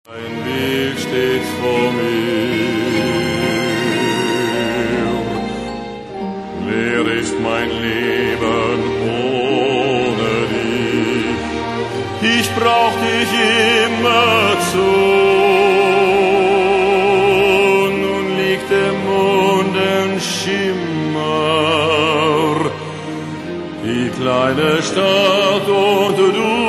Ein Weg steht vor mir, leer ist mein Leben ohne dich. Ich brauch dich immerzu. Nun liegt der Mondenschimmer, die kleine Stadt und du.